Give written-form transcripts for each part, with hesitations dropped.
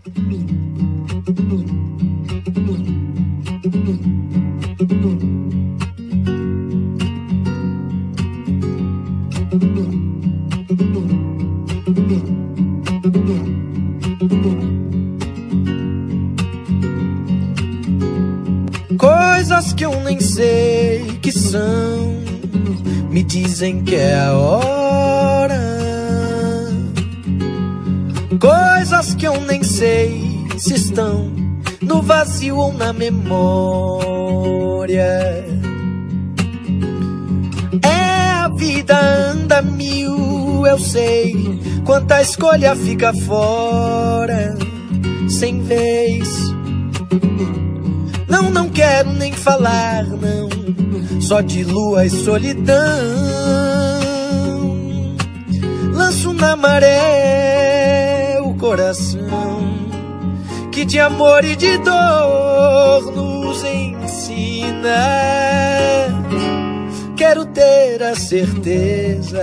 Coisas que eu nem sei que são, me dizem que é a hora. Coisas que eu nem sei se estão no vazio ou na memória. A vida anda mil, eu sei, quanta escolha fica fora, sem vez. Não quero nem falar, não, só de lua e solidão. Lanço na maré o coração, que de amor e de dor nos ensina. Quero ter a certeza,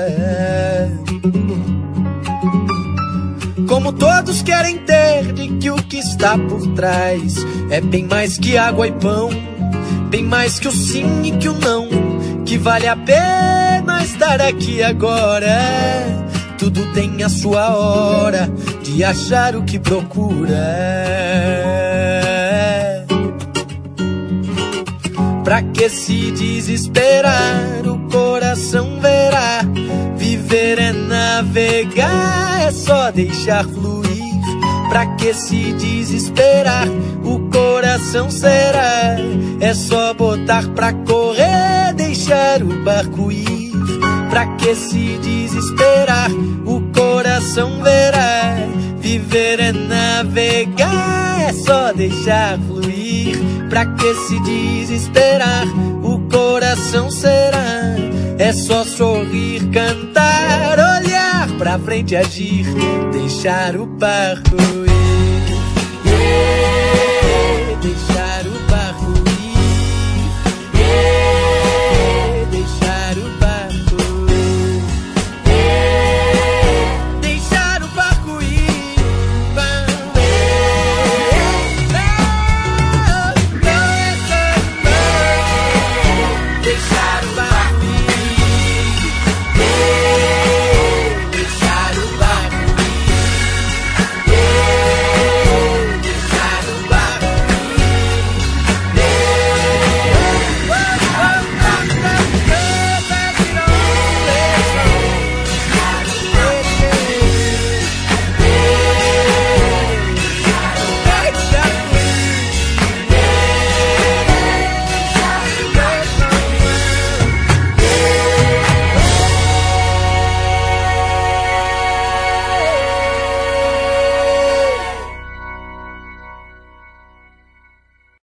como todos querem ter, de que o que está por trás é bem mais que água e pão, bem mais que o sim e que o não, que vale a pena estar aqui agora. Tudo tem a sua hora de achar o que procura. Pra que se desesperar? O coração verá. Viver é navegar, é só deixar fluir. Pra que se desesperar? O coração será. É só botar pra correr, deixar o barco ir. Pra que se desesperar? O coração verá. Viver é navegar, é só deixar fluir. Pra que se desesperar? O coração será. É só sorrir, cantar, olhar pra frente, agir, deixar o barco ir. Deixar